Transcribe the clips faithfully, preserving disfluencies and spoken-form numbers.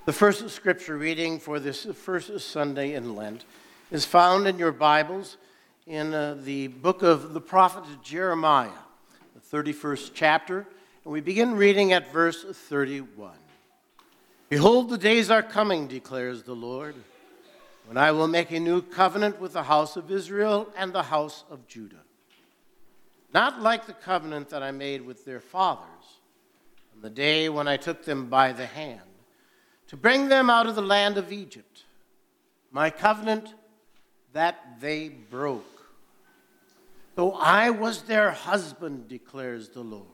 The first scripture reading for this first Sunday in Lent is found in your Bibles in uh, the book of the prophet Jeremiah, the thirty-first chapter, and we begin reading at verse thirty-one. Behold, the days are coming, declares the Lord, when I will make a new covenant with the house of Israel and the house of Judah. Not like the covenant that I made with their fathers on the day when I took them by the hand, to bring them out of the land of Egypt, my covenant that they broke. Though I was their husband, declares the Lord.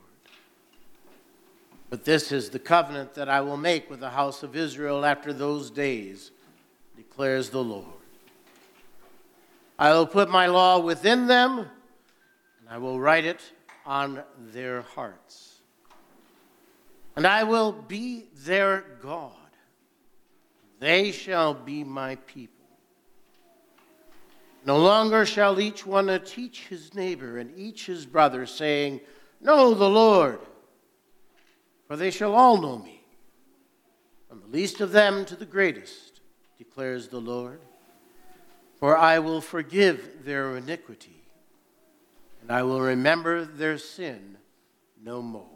But this is the covenant that I will make with the house of Israel after those days, declares the Lord. I will put my law within them, and I will write it on their hearts. And I will be their God. They shall be my people. No longer shall each one teach his neighbor and each his brother, saying, Know the Lord, for they shall all know me, from the least of them to the greatest, declares the Lord. For I will forgive their iniquity, and I will remember their sin no more.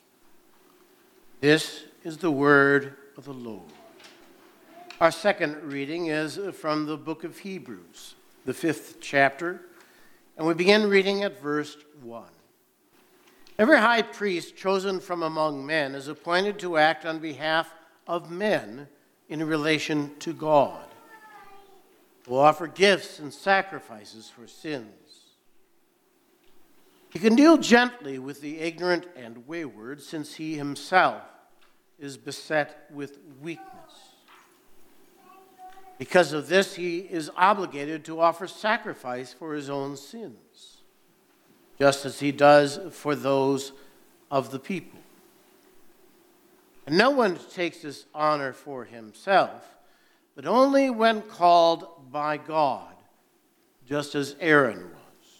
This is the word of the Lord. Our second reading is from the book of Hebrews, the fifth chapter, and we begin reading at verse one. Every high priest chosen from among men is appointed to act on behalf of men in relation to God, who offer gifts and sacrifices for sins. He can deal gently with the ignorant and wayward, since he himself is beset with weakness. Because of this, he is obligated to offer sacrifice for his own sins, just as he does for those of the people. And no one takes this honor for himself, but only when called by God, just as Aaron was.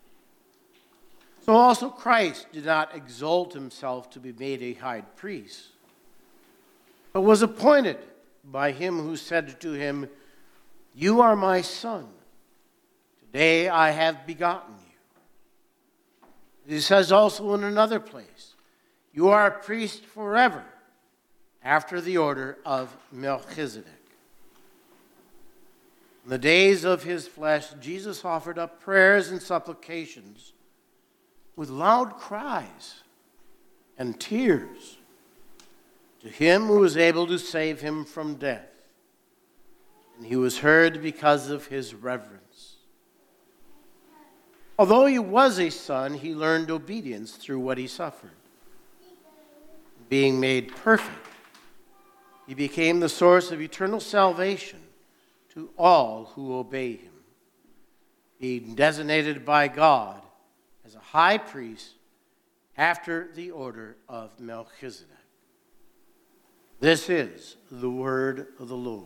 So also Christ did not exalt himself to be made a high priest, but was appointed by him who said to him, You are my son. Today I have begotten you. He says also in another place, You are a priest forever, after the order of Melchizedek. In the days of his flesh, Jesus offered up prayers and supplications with loud cries and tears to him who was able to save him from death. And he was heard because of his reverence. Although he was a son, he learned obedience through what he suffered. Being made perfect, he became the source of eternal salvation to all who obey him, being designated by God as a high priest after the order of Melchizedek. This is the word of the Lord.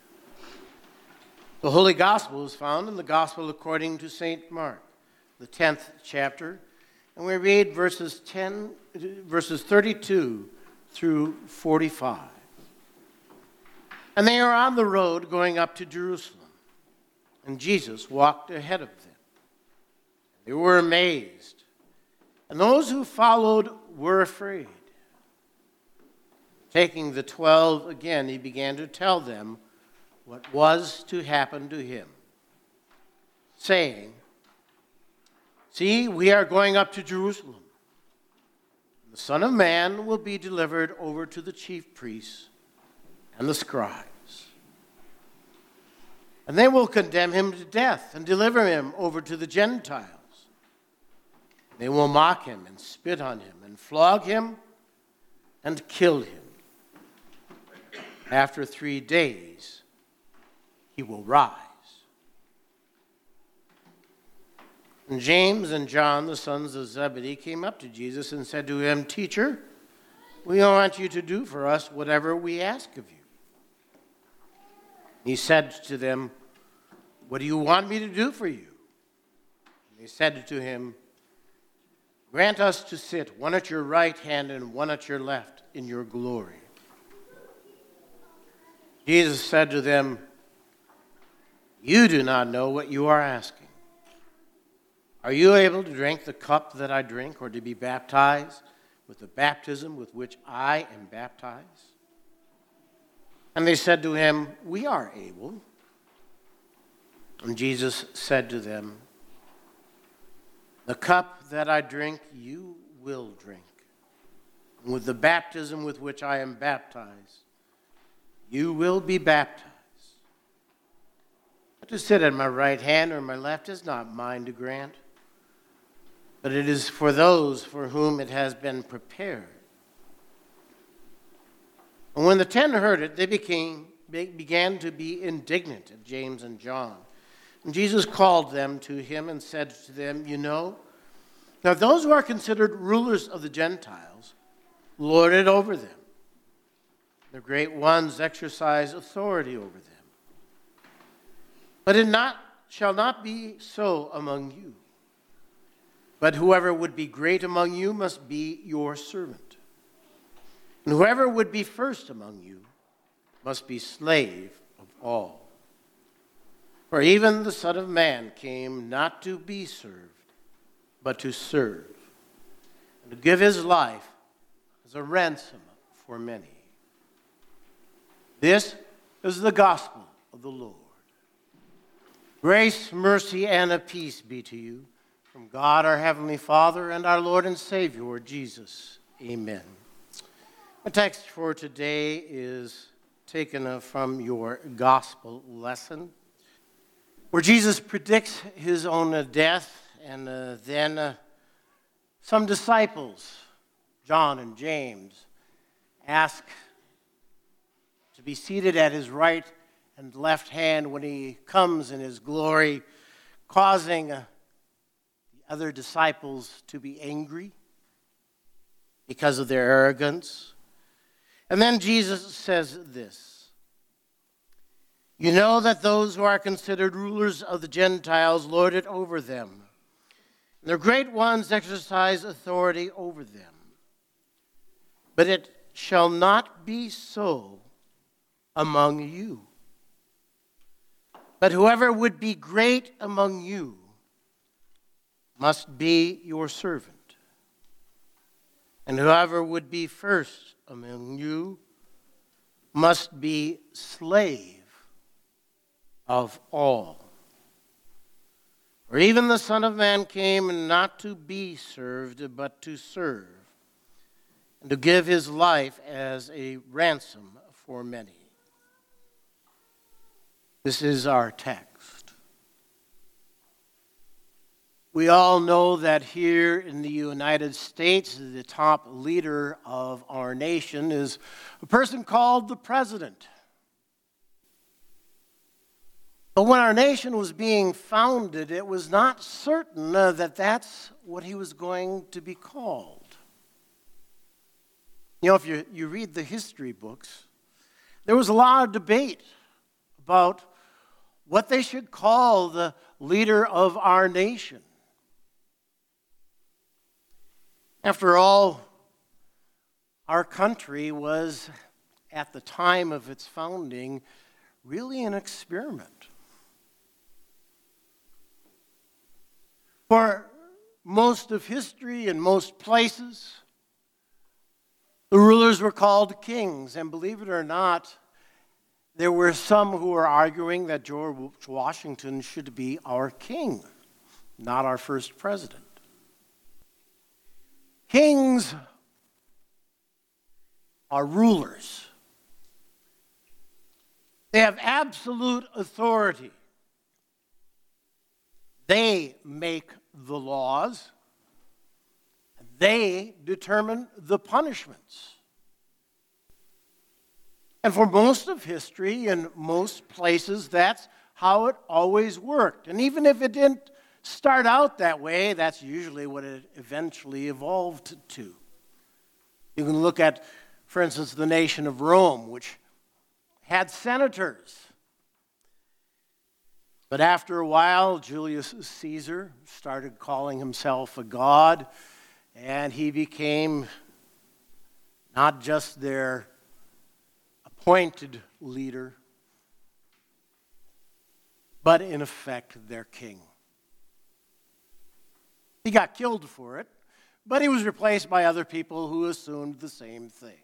The Holy Gospel is found in the Gospel according to Saint Mark, the tenth chapter, and we read verses ten, verses thirty-two through forty-five. And they are on the road going up to Jerusalem, and Jesus walked ahead of them. They were amazed, and those who followed were afraid. Taking the twelve again, he began to tell them what was to happen to him, saying, See, we are going up to Jerusalem. The Son of Man will be delivered over to the chief priests and the scribes. And they will condemn him to death and deliver him over to the Gentiles. They will mock him and spit on him and flog him and kill him. After three days, he will rise. And James and John, the sons of Zebedee, came up to Jesus and said to him, Teacher, we want you to do for us whatever we ask of you. He said to them, What do you want me to do for you? And they said to him, Grant us to sit, one at your right hand and one at your left, in your glory. Jesus said to them, "You do not know what you are asking. Are you able to drink the cup that I drink, or to be baptized with the baptism with which I am baptized?" And they said to him, "We are able." And Jesus said to them, "The cup that I drink, you will drink. And with the baptism with which I am baptized, you will be baptized. But to sit at my right hand or my left is not mine to grant, but it is for those for whom it has been prepared." And when the ten heard it, they became they began to be indignant at James and John. And Jesus called them to him and said to them, "You know, now those who are considered rulers of the Gentiles lord it over them. The great ones exercise authority over them. But it not, shall not be so among you. But whoever would be great among you must be your servant. And whoever would be first among you must be slave of all. For even the Son of Man came not to be served, but to serve, and to give his life as a ransom for many." This is the gospel of the Lord. Grace, mercy, and a peace be to you from God our Heavenly Father and our Lord and Savior, Jesus. Amen. The text for today is taken from your gospel lesson, where Jesus predicts his own death, and uh, then uh, some disciples, John and James, ask to be seated at his right and left hand when he comes in his glory, causing uh, the other disciples to be angry because of their arrogance. And then Jesus says this, "You know that those who are considered rulers of the Gentiles lord it over them, and their great ones exercise authority over them. But it shall not be so among you. But whoever would be great among you must be your servant. And whoever would be first among you must be slave of all. For even the Son of Man came not to be served, but to serve, and to give his life as a ransom for many." This is our text. We all know that here in the United States, the top leader of our nation is a person called the President. But when our nation was being founded, it was not certain uh, that that's what he was going to be called. You know, if you, you read the history books, there was a lot of debate about what they should call the leader of our nation. After all, our country was, at the time of its founding, really an experiment. For most of history and most places, the rulers were called kings, and believe it or not, there were some who were arguing that George Washington should be our king, not our first president. Kings are rulers. They have absolute authority. They make the laws. They determine the punishments. And for most of history, in most places, that's how it always worked. And even if it didn't start out that way, that's usually what it eventually evolved to. You can look at, for instance, the nation of Rome, which had senators. But after a while, Julius Caesar started calling himself a god, and he became not just their appointed leader, but in effect their king. He got killed for it, but he was replaced by other people who assumed the same thing.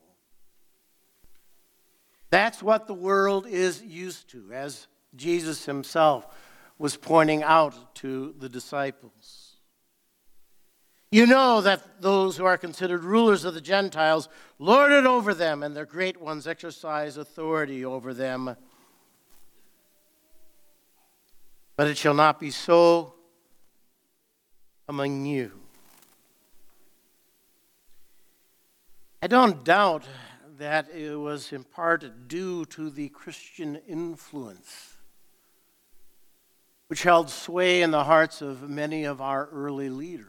That's what the world is used to, as Jesus himself was pointing out to the disciples. You know that those who are considered rulers of the Gentiles lord it over them, and their great ones exercise authority over them. But it shall not be so among you. I don't doubt that it was in part due to the Christian influence which held sway in the hearts of many of our early leaders.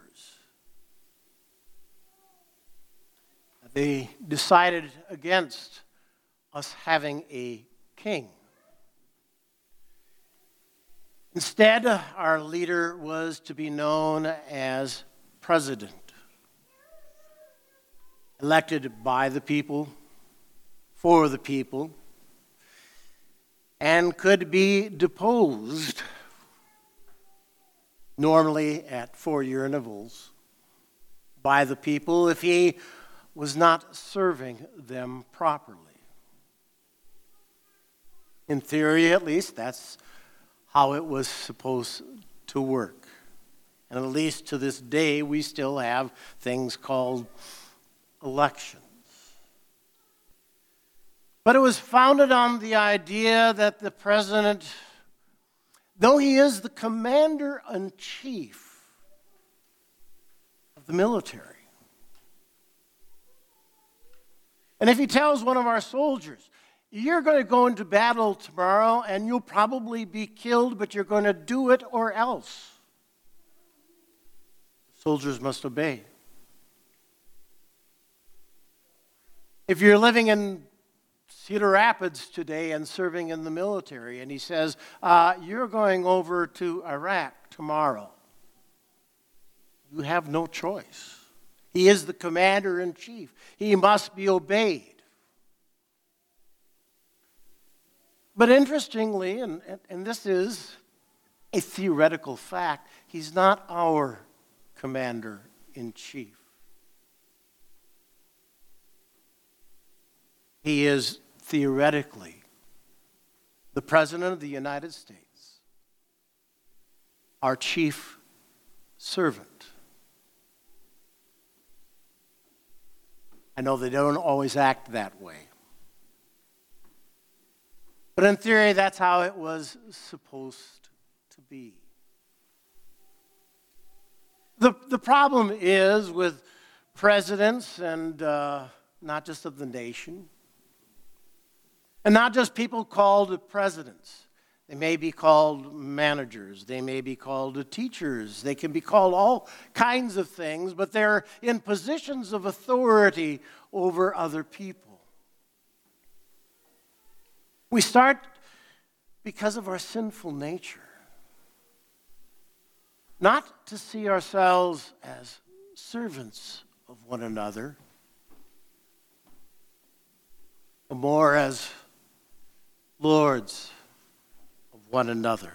They decided against us having a king. Instead, our leader was to be known as president, elected by the people, for the people, and could be deposed, normally at four-year intervals, by the people if he was not serving them properly. In theory, at least, that's how it was supposed to work. And at least to this day, we still have things called elections. But it was founded on the idea that the president, though he is the commander-in-chief of the military, and if he tells one of our soldiers, you're going to go into battle tomorrow and you'll probably be killed, but you're going to do it or else, soldiers must obey. If you're living in Cedar Rapids today and serving in the military, and he says, uh, you're going over to Iraq tomorrow, you have no choice. He is the commander-in-chief. He must be obeyed. But interestingly, and, and this is a theoretical fact, he's not our commander-in-chief. He is theoretically the President of the United States, our chief servant. I know they don't always act that way. But in theory, that's how it was supposed to be. The, the problem is with presidents, and uh, not just of the nation, and not just people called presidents. They may be called managers. They may be called teachers. They can be called all kinds of things, but they're in positions of authority over other people. We start because of our sinful nature, not to see ourselves as servants of one another, but more as lords of one another.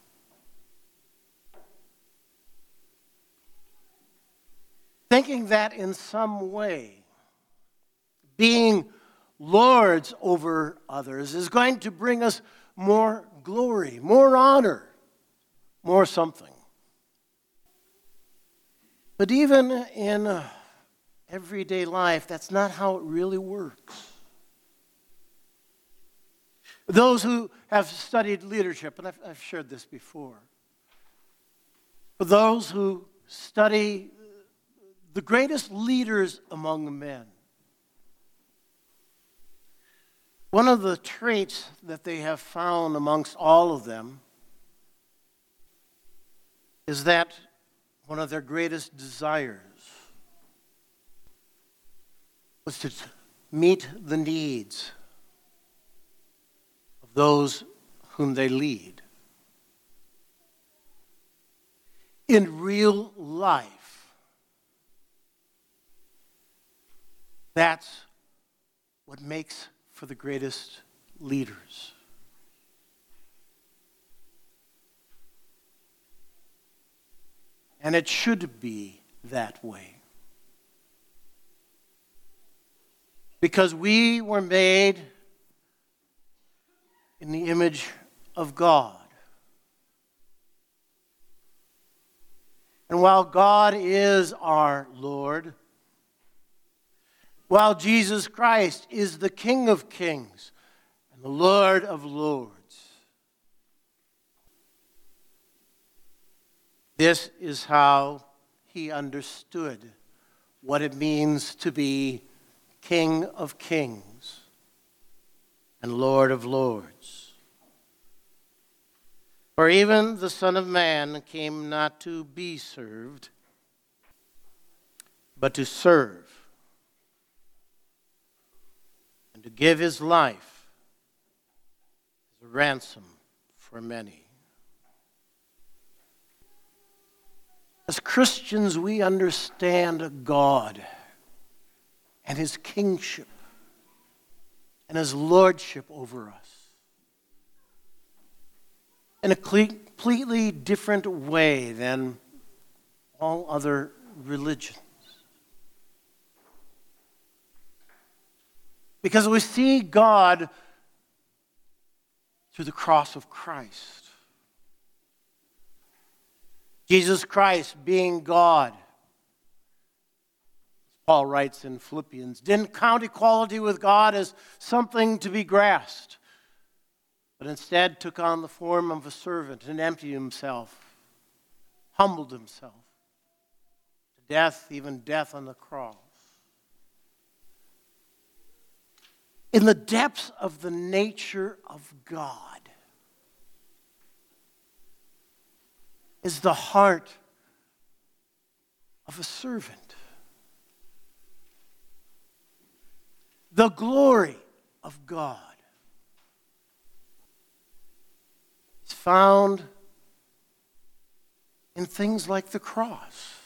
Thinking that in some way, being lords over others is going to bring us more glory, more honor, more something. But even in uh, everyday life, that's not how it really works. Those who have studied leadership, and I've, I've shared this before, for those who study the greatest leaders among men, one of the traits that they have found amongst all of them is that one of their greatest desires was to meet the needs of those whom they lead. In real life, that's what makes for the greatest leaders. And it should be that way. Because we were made in the image of God. And while God is our Lord, while Jesus Christ is the King of Kings and the Lord of Lords, this is how he understood what it means to be King of Kings and Lord of Lords. For even the Son of Man came not to be served, but to serve, and to give his life as a ransom for many. As Christians, we understand God and his kingship and his lordship over us in a completely different way than all other religions. Because we see God through the cross of Christ. Jesus Christ, being God, as Paul writes in Philippians, didn't count equality with God as something to be grasped, but instead took on the form of a servant and emptied himself, humbled himself to death, even death on the cross. In the depths of the nature of God is the heart of a servant. The glory of God is found in things like the cross.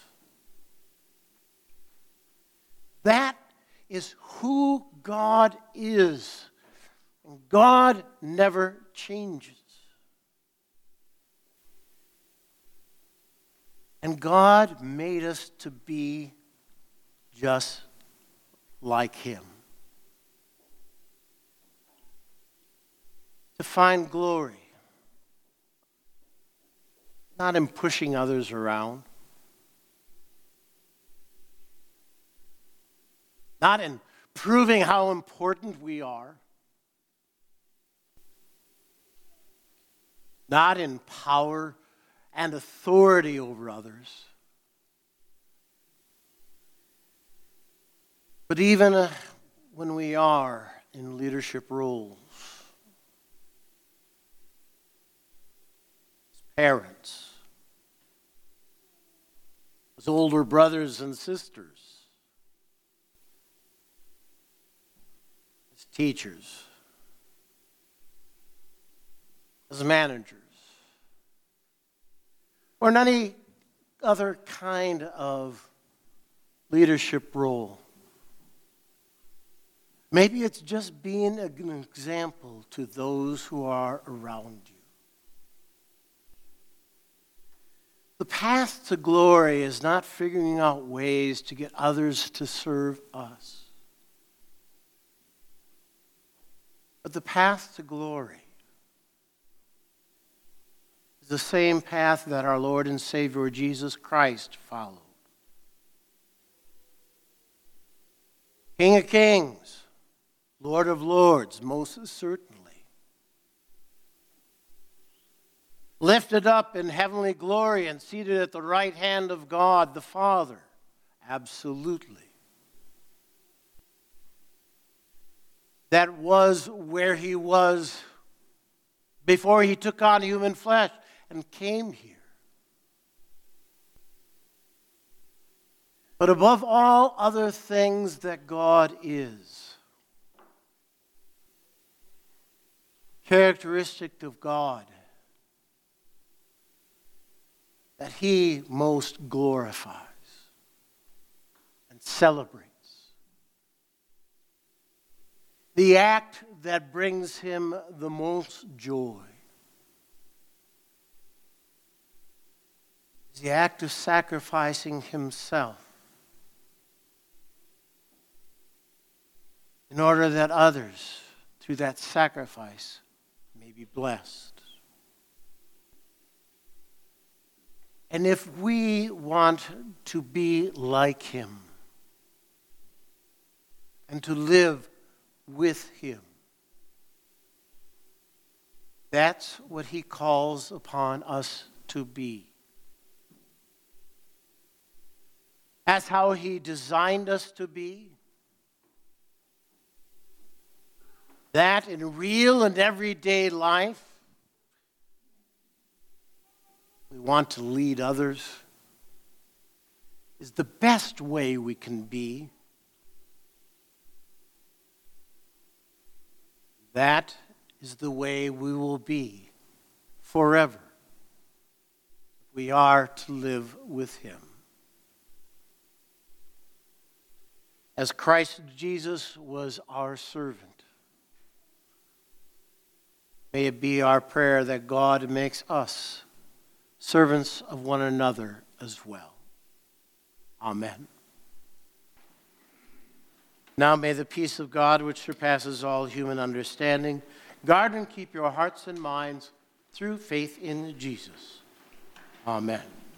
That is who God is. And God never changes. And God made us to be just like him. To find glory, not in pushing others around, not in proving how important we are, not in power and authority over others, but even uh, when we are in leadership roles, as parents, as older brothers and sisters, as teachers, as managers, or in any other kind of leadership role. Maybe it's just being an example to those who are around you. The path to glory is not figuring out ways to get others to serve us. But the path to glory the same path that our Lord and Savior Jesus Christ followed. King of Kings, Lord of Lords, most certainly. Lifted up in heavenly glory and seated at the right hand of God the Father, absolutely. That was where he was before he took on human flesh and came here. But above all other things that God is, characteristic of God, that he most glorifies and celebrates. the act that brings him the most joy is the act of sacrificing himself in order that others, through that sacrifice, may be blessed. And if we want to be like him and to live with him, that's what he calls upon us to be. That's how he designed us to be. That in real and everyday life, we want to lead others, is the best way we can be. That is the way we will be forever. We are to live with him. As Christ Jesus was our servant, may it be our prayer that God makes us servants of one another as well. Amen. Now may the peace of God, which surpasses all human understanding, guard and keep your hearts and minds through faith in Jesus. Amen.